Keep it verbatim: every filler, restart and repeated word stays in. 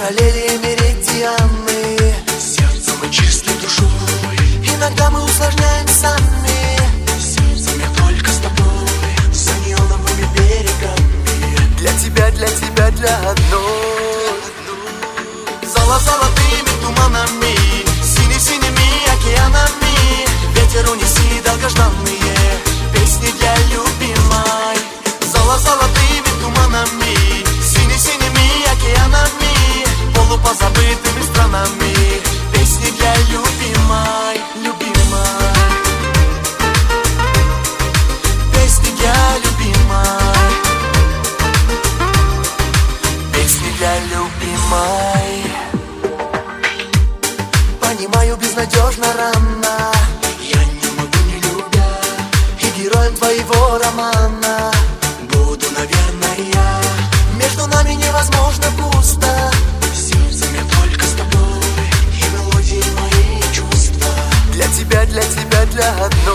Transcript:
параллели и меридианы, сердцем и чистой душой. Иногда мы усложняем сами, сердцем я только с тобой, за неоновыми берегами. Для тебя, для тебя, для одной. Золо-золотыми туманами, сине-синими океанами, ветер унеси долгожданные песни для любимой. Золо-золотыми туманами, сине-синими океанами, полупозабытыми странами, песни для любимой, любимой. Песни для любимой, песни для любимой. Понимаю, безнадежно рано, я не могу не любя, и героем твоего романа буду, наверное, я. Между нами невозможно пусто, сердцем я только с тобой, и мелодии мои чувства. Для тебя, для тебя, для одной.